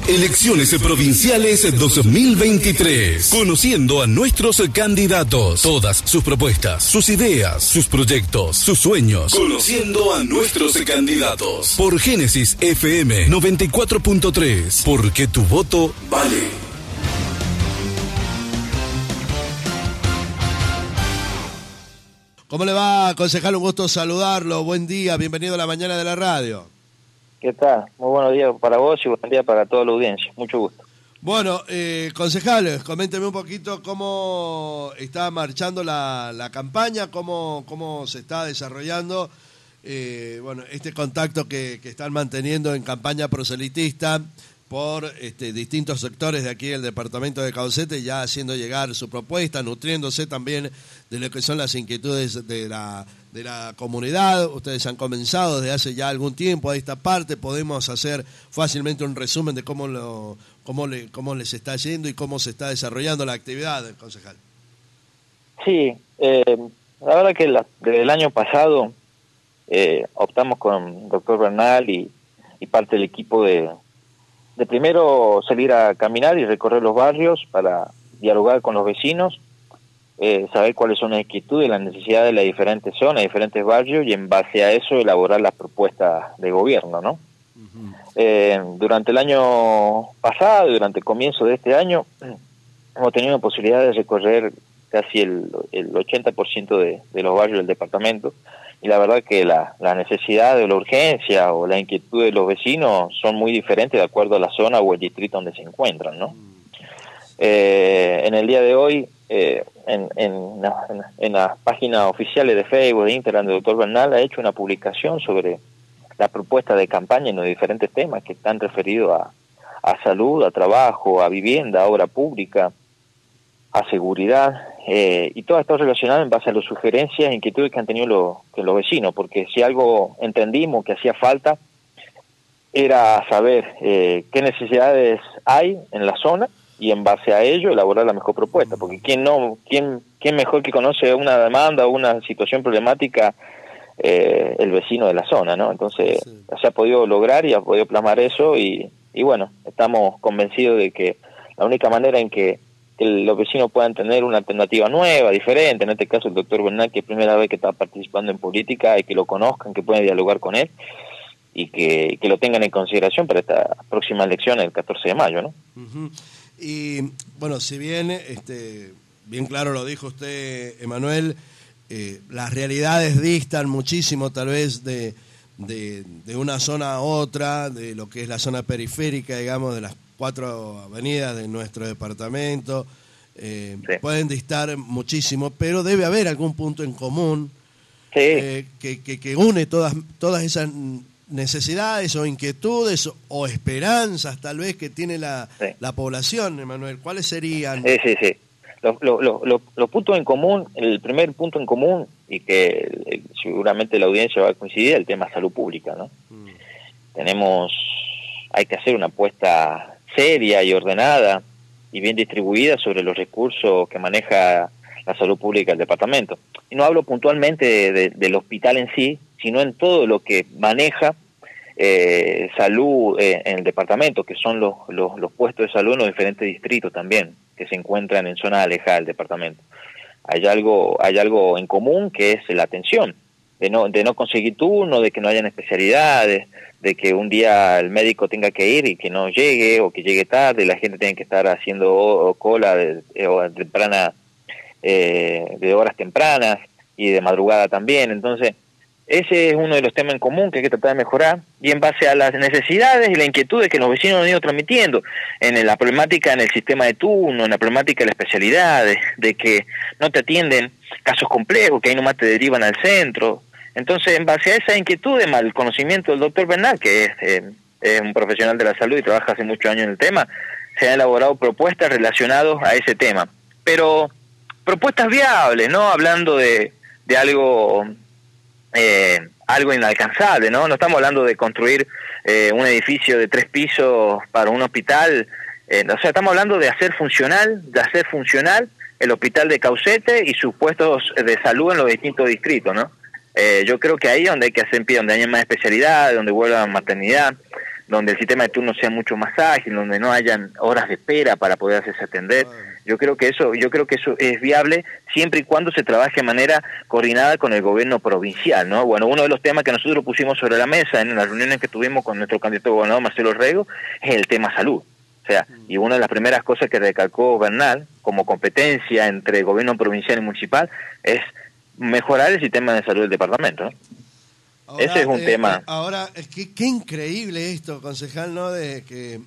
Elecciones provinciales 2023. Conociendo a nuestros candidatos, todas sus propuestas, sus ideas, sus proyectos, sus sueños. Conociendo a nuestros candidatos. Por Génesis FM 94.3. Porque tu voto vale. ¿Cómo le va, concejal? Un gusto saludarlo. Buen día, bienvenido a la mañana de la radio. ¿Qué tal? Muy buenos días para vos y buen día para toda la audiencia. Mucho gusto. Bueno, concejal, coménteme un poquito cómo está marchando la campaña, cómo se está desarrollando este contacto que están manteniendo en campaña proselitista por distintos sectores de aquí del departamento de Caucete, ya haciendo llegar su propuesta, nutriéndose también de lo que son las inquietudes de la comunidad. Ustedes han comenzado desde hace ya algún tiempo a esta parte. Podemos hacer fácilmente un resumen de cómo les está yendo y cómo se está desarrollando la actividad, concejal. Sí, la verdad que desde el año pasado optamos con el doctor Bernal y parte del equipo de primero salir a caminar y recorrer los barrios para dialogar con los vecinos, saber cuáles son las inquietudes y las necesidades de las diferentes zonas, diferentes barrios, y en base a eso elaborar las propuestas de gobierno, ¿no? Uh-huh. Durante el año pasado y durante el comienzo de este año hemos tenido la posibilidad de recorrer casi el 80% de los barrios del departamento, y la verdad que la necesidad o la urgencia o la inquietud de los vecinos son muy diferentes de acuerdo a la zona o el distrito donde se encuentran, ¿no? En el día de hoy, en las páginas oficiales de Facebook, de Instagram, del doctor Bernal ha hecho una publicación sobre la propuesta de campaña en los diferentes temas que están referidos a salud, a trabajo, a vivienda, a obra pública, a seguridad, y todo esto relacionado en base a las sugerencias e inquietudes que han tenido los vecinos, porque si algo entendimos que hacía falta era saber qué necesidades hay en la zona y en base a ello elaborar la mejor propuesta, porque quién mejor que conoce una demanda o una situación problemática, el vecino de la zona, ¿no? Entonces sí, se ha podido lograr y ha podido plasmar eso, y bueno, estamos convencidos de que la única manera en que los vecinos puedan tener una alternativa nueva, diferente, en este caso el doctor Bernal, que es primera vez que está participando en política, y que lo conozcan, que puedan dialogar con él, y que lo tengan en consideración para esta próxima elección el 14 de mayo, ¿no? Uh-huh. Y bueno, si bien, bien claro lo dijo usted, Emanuel, las realidades distan muchísimo tal vez de una zona a otra, de lo que es la zona periférica, digamos, de las 4 avenidas de nuestro departamento, sí, pueden distar muchísimo, pero debe haber algún punto en común, sí, que une todas esas necesidades o inquietudes o esperanzas tal vez que tiene la población, Emanuel. ¿Cuáles serían? Sí. Los puntos en común, el primer punto en común, y que seguramente la audiencia va a coincidir, el tema salud pública, ¿no? Hay que hacer una apuesta seria y ordenada y bien distribuida sobre los recursos que maneja la salud pública del departamento. Y no hablo puntualmente del hospital en sí, sino en todo lo que maneja salud en el departamento, que son los puestos de salud en los diferentes distritos también, que se encuentran en zonas alejadas del departamento. Hay algo en común, que es la atención, de no conseguir turno, de que no hayan especialidades, de que un día el médico tenga que ir y que no llegue, o que llegue tarde, y la gente tiene que estar haciendo cola de horas tempranas y de madrugada también. Entonces, ese es uno de los temas en común que hay que tratar de mejorar, y en base a las necesidades y las inquietudes que los vecinos han ido transmitiendo, en la problemática en el sistema de turno, en la problemática de la especialidad, de que no te atienden casos complejos, que ahí nomás te derivan al centro. Entonces, en base a esa inquietud, al conocimiento del doctor Bernal, que es un profesional de la salud y trabaja hace muchos años en el tema, se han elaborado propuestas relacionadas a ese tema. Pero propuestas viables, no hablando de algo inalcanzable, ¿no? No estamos hablando de construir un edificio de 3 pisos para un hospital, o sea, estamos hablando de hacer funcional el hospital de Caucete y sus puestos de salud en los distintos distritos, ¿no? Yo creo que ahí es donde hay que hacer pie, donde haya más especialidades, donde vuelva maternidad, donde el sistema de turno sea mucho más ágil, donde no hayan horas de espera para poder hacerse atender. Yo creo que eso es viable siempre y cuando se trabaje de manera coordinada con el gobierno provincial, ¿no? Bueno, uno de los temas que nosotros pusimos sobre la mesa en las reuniones que tuvimos con nuestro candidato a gobernador Marcelo Rego es el tema salud. O sea, y una de las primeras cosas que recalcó Bernal como competencia entre gobierno provincial y municipal es mejorar el sistema de salud del departamento, ¿no? Ahora, ese es un tema. Ahora, qué increíble esto, concejal, ¿no? De que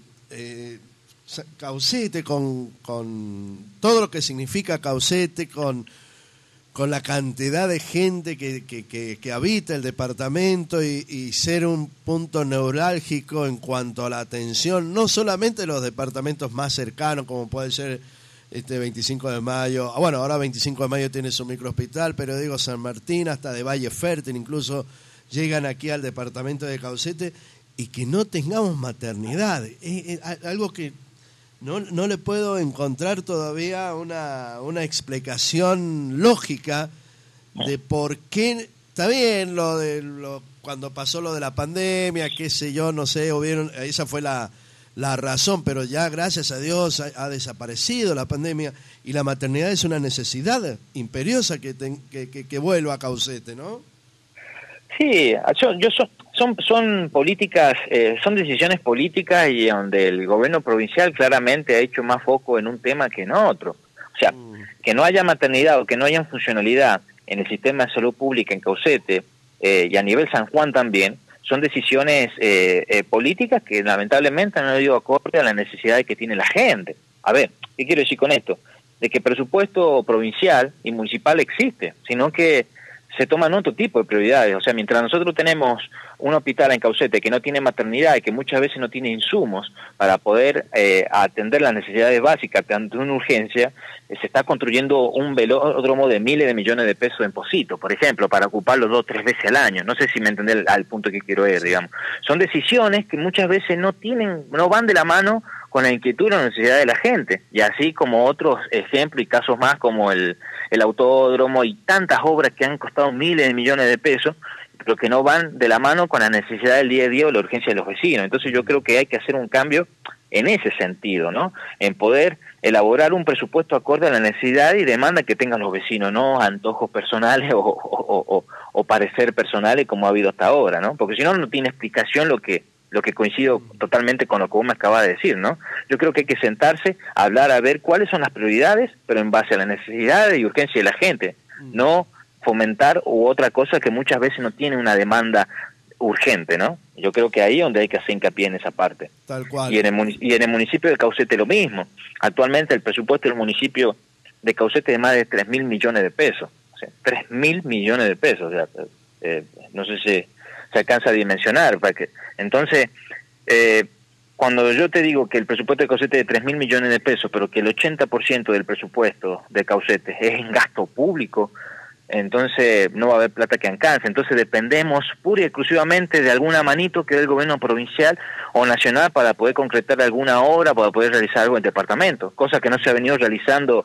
Caucete, con todo lo que significa Caucete, con la cantidad de gente que habita el departamento y ser un punto neurálgico en cuanto a la atención, no solamente los departamentos más cercanos, como puede ser 25 de Mayo, bueno, ahora 25 de Mayo tiene su microhospital, pero digo San Martín, hasta de Valle Fértil, incluso llegan aquí al departamento de Caucete, y que no tengamos maternidad. Es algo que no le puedo encontrar todavía una explicación lógica de por qué. Está bien cuando pasó lo de la pandemia, qué sé yo, no sé, esa fue la razón, pero ya gracias a Dios ha desaparecido la pandemia y la maternidad es una necesidad imperiosa que vuelva a Caucete, ¿no? Sí, son políticas, son decisiones políticas y donde el gobierno provincial claramente ha hecho más foco en un tema que en otro. O sea, que no haya maternidad o que no haya funcionalidad en el sistema de salud pública en Caucete y a nivel San Juan también, son decisiones políticas que lamentablemente no han ido acorde a la necesidad que tiene la gente. A ver, ¿qué quiero decir con esto? De que presupuesto provincial y municipal existe, sino que se toman otro tipo de prioridades. O sea, mientras nosotros tenemos un hospital en Caucete que no tiene maternidad y que muchas veces no tiene insumos para poder atender las necesidades básicas ante una urgencia, se está construyendo un velódromo de miles de millones de pesos en Pocito, por ejemplo, para ocuparlo 2 o 3 veces al año. No sé si me entendés al punto que quiero ir, digamos. Son decisiones que muchas veces no van de la mano con la inquietud y la necesidad de la gente, y así como otros ejemplos y casos más como el autódromo y tantas obras que han costado miles de millones de pesos, pero que no van de la mano con la necesidad del día a día o la urgencia de los vecinos. Entonces yo creo que hay que hacer un cambio en ese sentido, ¿no? En poder elaborar un presupuesto acorde a la necesidad y demanda que tengan los vecinos, no antojos personales o parecer personales como ha habido hasta ahora, ¿no? Porque si no, no tiene explicación lo que coincido totalmente con lo que vos me acabas de decir, ¿no? Yo creo que hay que sentarse, hablar, a ver cuáles son las prioridades, pero en base a las necesidades y urgencia de la gente, no fomentar u otra cosa que muchas veces no tiene una demanda urgente, ¿no? Yo creo que ahí es donde hay que hacer hincapié en esa parte. Tal cual. Y en el municipio de Caucete lo mismo. Actualmente el presupuesto del municipio de Caucete es de más de 3.000 millones de pesos. O sea, 3.000 millones de pesos. O sea, no sé si se alcanza a dimensionar. Entonces, cuando yo te digo que el presupuesto de Caucete es de 3.000 millones de pesos, pero que el 80% del presupuesto de Caucete es en gasto público, entonces no va a haber plata que alcance. Entonces dependemos pura y exclusivamente de alguna manito que dé el gobierno provincial o nacional para poder concretar alguna obra, para poder realizar algo en el departamento, cosa que no se ha venido realizando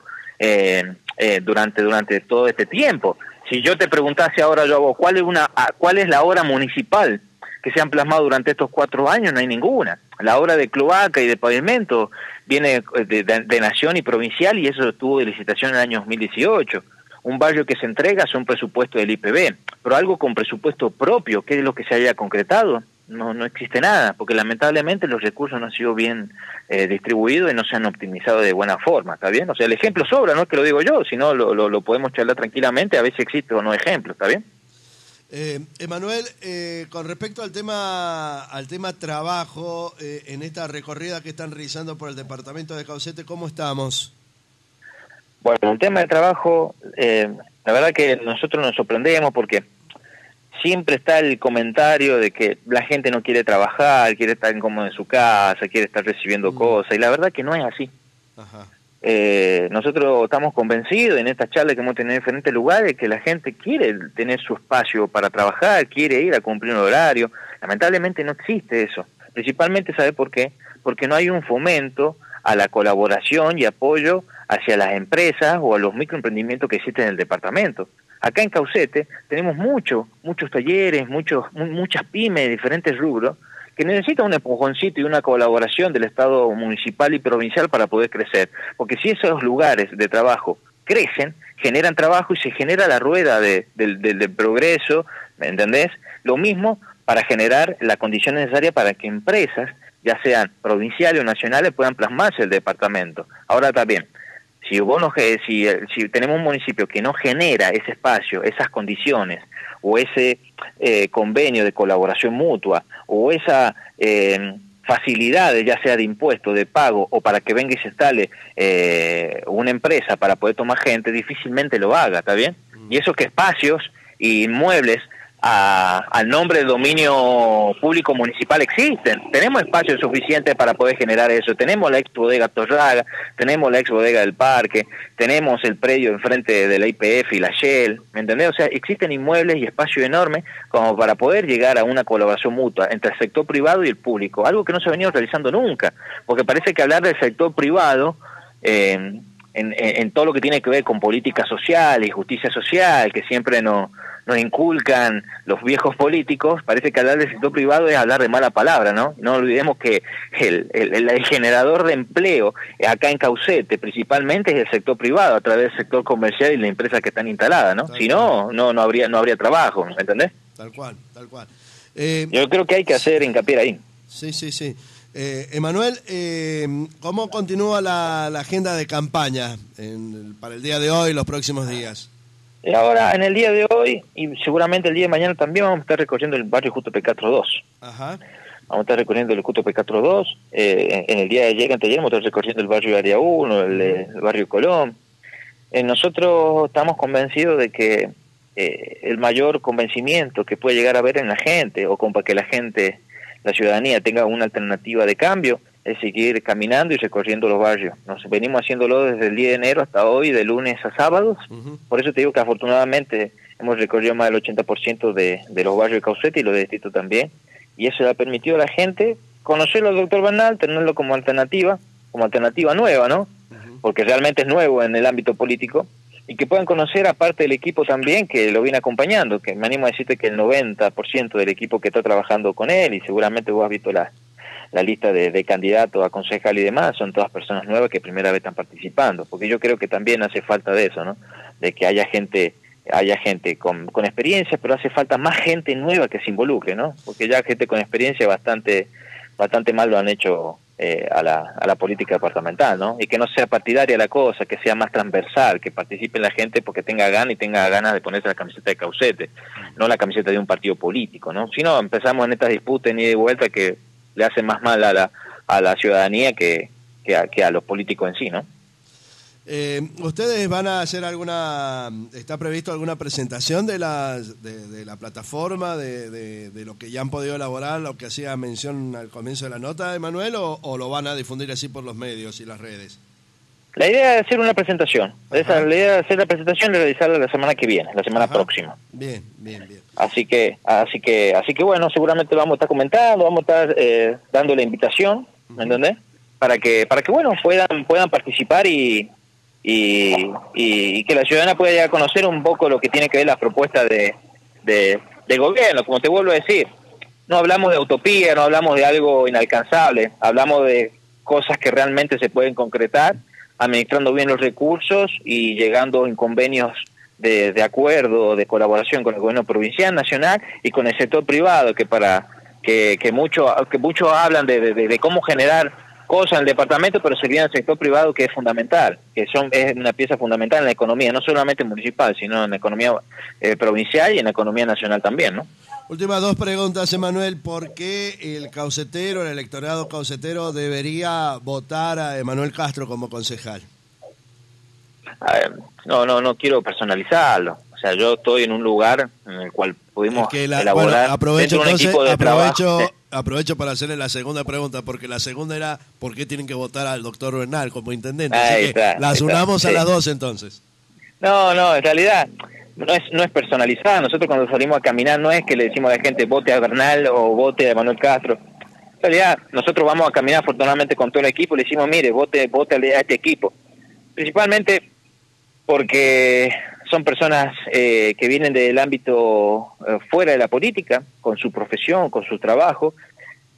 durante todo este tiempo. Si yo te preguntase ahora, yo ¿cuál es la obra municipal que se han plasmado durante estos 4 años? No hay ninguna. La obra de cloaca y de pavimento viene de nación y provincial, y eso estuvo de licitación en el año 2018. Un barrio que se entrega es un presupuesto del IPB, pero algo con presupuesto propio, que es lo que se haya concretado, no existe nada, porque lamentablemente los recursos no han sido bien distribuidos y no se han optimizado de buena forma, ¿está bien? O sea, el ejemplo sobra, no es que lo digo yo, sino lo podemos charlar tranquilamente, a ver si existe o no ejemplo, ¿está bien? Emanuel, con respecto al tema trabajo, en esta recorrida que están realizando por el departamento de Caucete, ¿cómo estamos? Bueno, el tema de trabajo, la verdad que nosotros nos sorprendemos porque siempre está el comentario de que la gente no quiere trabajar, quiere estar incómodo en su casa, quiere estar recibiendo cosas, y la verdad que no es así. Ajá. Nosotros estamos convencidos en estas charlas que hemos tenido en diferentes lugares que la gente quiere tener su espacio para trabajar, quiere ir a cumplir un horario. Lamentablemente no existe eso. Principalmente, ¿sabe por qué? Porque no hay un fomento a la colaboración y apoyo hacia las empresas o a los microemprendimientos que existen en el departamento. Acá en Caucete tenemos muchos talleres, muchas pymes de diferentes rubros que necesita un empujoncito y una colaboración del Estado municipal y provincial para poder crecer, porque si esos lugares de trabajo crecen, generan trabajo y se genera la rueda del progreso, ¿me entendés? Lo mismo para generar la condición necesaria para que empresas, ya sean provinciales o nacionales, puedan plasmarse el departamento. Ahora también, si tenemos un municipio que no genera ese espacio, esas condiciones, o ese convenio de colaboración mutua, o esa facilidades, ya sea de impuesto, de pago, o para que venga y se instale una empresa para poder tomar gente, difícilmente lo haga, ¿está bien? Y esos que espacios y inmuebles al nombre del dominio público municipal existen. Tenemos espacio suficiente para poder generar eso. Tenemos la ex bodega Torraga, tenemos la ex bodega del Parque, tenemos el predio enfrente de la IPF y la Shell, ¿me entendés? O sea, existen inmuebles y espacio enorme como para poder llegar a una colaboración mutua entre el sector privado y el público, algo que no se ha venido realizando nunca, porque parece que hablar del sector privado en todo lo que tiene que ver con política social y justicia social, que siempre nos inculcan los viejos políticos, parece que hablar del sector privado es hablar de mala palabra, ¿no? No olvidemos que el generador de empleo acá en Caucete principalmente es el sector privado, a través del sector comercial y las empresas que están instaladas, ¿no? Si no, no habría trabajo, ¿me entendés? Tal cual, tal cual. Yo creo que hay que hacer hincapié ahí. Sí. Emanuel, ¿cómo continúa la agenda de campaña para el día de hoy y los próximos días? Ahora, en el día de hoy, y seguramente el día de mañana también, vamos a estar recorriendo el barrio Justo P4 2. Ajá. Vamos a estar recorriendo el Justo P4 2. En el día de ayer, anteayer, vamos a estar recorriendo el barrio Área 1, el barrio Colón. Nosotros estamos convencidos de que el mayor convencimiento que puede llegar a haber en la gente, o para que la ciudadanía tenga una alternativa de cambio, es seguir caminando y recorriendo los barrios. Nos venimos haciéndolo desde el 10 de enero hasta hoy, de lunes a sábados. Por eso te digo que afortunadamente hemos recorrido más del 80% de los barrios de Caucete y los de distrito también. Y eso le ha permitido a la gente conocerlo al doctor Bernal, tenerlo como alternativa nueva, ¿no? Porque realmente es nuevo en el ámbito político. Y que puedan conocer, aparte del equipo también, que lo viene acompañando, que me animo a decirte que el 90% del equipo que está trabajando con él, y seguramente vos has visto la lista de candidatos a concejal y demás, son todas personas nuevas que primera vez están participando, porque yo creo que también hace falta de eso, ¿no? De que haya gente con experiencia, pero hace falta más gente nueva que se involucre, ¿no? Porque ya gente con experiencia bastante mal lo han hecho a la política departamental, ¿no? Y que no sea partidaria la cosa, que sea más transversal, que participe la gente porque tenga ganas y tenga ganas de ponerse la camiseta de Caucete, no la camiseta de un partido político, ¿no? Si no, empezamos en estas disputas ni de vuelta que le hacen más mal a la ciudadanía que a los políticos en sí, ¿no? ¿Ustedes van a hacer está previsto alguna presentación de la plataforma, de lo que ya han podido elaborar, lo que hacía mención al comienzo de la nota, Emanuel, o lo van a difundir así por los medios y las redes? La idea es hacer una presentación. La idea de hacer la presentación y realizarla la semana que viene, la semana próxima. Bien. Así que bueno, seguramente lo vamos a estar comentando, vamos a estar dando la invitación, ¿me entendés? Para que bueno, puedan participar y que la ciudadana pueda ya conocer un poco lo que tiene que ver las propuestas de gobierno. Como te vuelvo a decir, no hablamos de utopía, no hablamos de algo inalcanzable, hablamos de cosas que realmente se pueden concretar, administrando bien los recursos y llegando en convenios de acuerdo, de colaboración con el gobierno provincial, nacional y con el sector privado, que muchos hablan de cómo generar cosas en el departamento, pero se olvida el sector privado, que es fundamental, es una pieza fundamental en la economía, no solamente municipal, sino en la economía provincial y en la economía nacional también, ¿no? Últimas dos preguntas, Emanuel. ¿Por qué el electorado caucetero debería votar a Emanuel Castro como concejal? No quiero personalizarlo. O sea, yo estoy en un lugar en el cual pudimos elaborar aprovecho un equipo de trabajo. Aprovecho para hacerle la segunda pregunta, porque la segunda era ¿por qué tienen que votar al doctor Bernal como intendente? Así que las unamos a las dos entonces. No, en realidad no es personalizada. Nosotros cuando salimos a caminar no es que le decimos a la gente vote a Bernal o vote a Manuel Castro. En realidad nosotros vamos a caminar afortunadamente con todo el equipo y le decimos, mire, vote a este equipo. Principalmente porque son personas que vienen del ámbito fuera de la política, con su profesión, con su trabajo,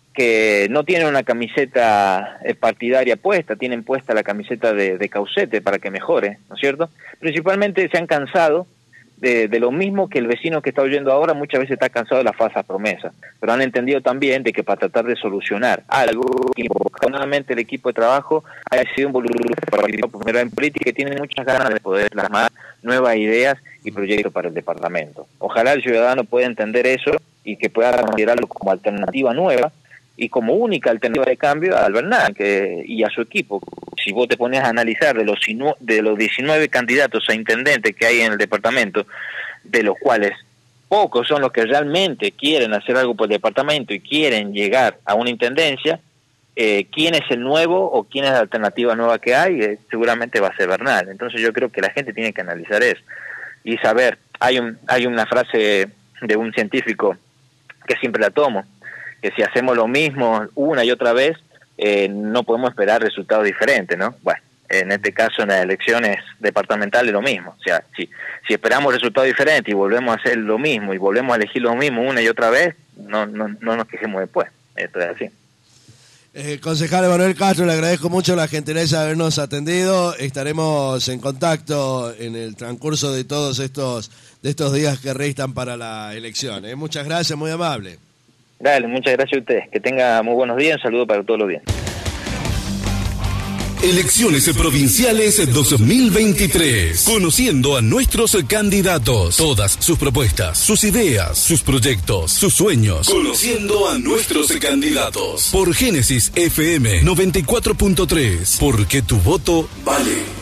que no tienen una camiseta partidaria puesta, tienen puesta la camiseta de Caucete para que mejore, ¿no es cierto? Principalmente se han cansado de lo mismo que el vecino que está oyendo ahora muchas veces está cansado de las falsas promesas, pero han entendido también de que para tratar de solucionar algo, afortunadamente el equipo de trabajo ha sido involucrado primero en política y tiene muchas ganas de poder plasmar nuevas ideas y proyectos para el departamento. Ojalá el ciudadano pueda entender eso y que pueda considerarlo como alternativa nueva y como única alternativa de cambio al Bernal y a su equipo. Si vos te pones a analizar de los 19 candidatos a intendente que hay en el departamento, de los cuales pocos son los que realmente quieren hacer algo por el departamento y quieren llegar a una intendencia, quién es el nuevo o quién es la alternativa nueva que hay, seguramente va a ser Bernal. Entonces yo creo que la gente tiene que analizar eso y saber, hay una frase de un científico que siempre la tomo, que si hacemos lo mismo una y otra vez, no podemos esperar resultados diferentes, ¿no? Bueno, en este caso en las elecciones departamentales lo mismo, o sea, si esperamos resultados diferentes y volvemos a hacer lo mismo y volvemos a elegir lo mismo una y otra vez, no nos quejemos después, esto es así. Concejal Emanuel Castro, le agradezco mucho la gentileza de habernos atendido. Estaremos en contacto en el transcurso de todos estos días que restan para la elección. Muchas gracias, muy amable. Dale, muchas gracias a ustedes. Que tenga muy buenos días. Un saludo para todos los días. Elecciones provinciales 2023. Conociendo a nuestros candidatos. Todas sus propuestas, sus ideas, sus proyectos, sus sueños. Conociendo a nuestros candidatos. Por Génesis FM 94.3. Porque tu voto vale.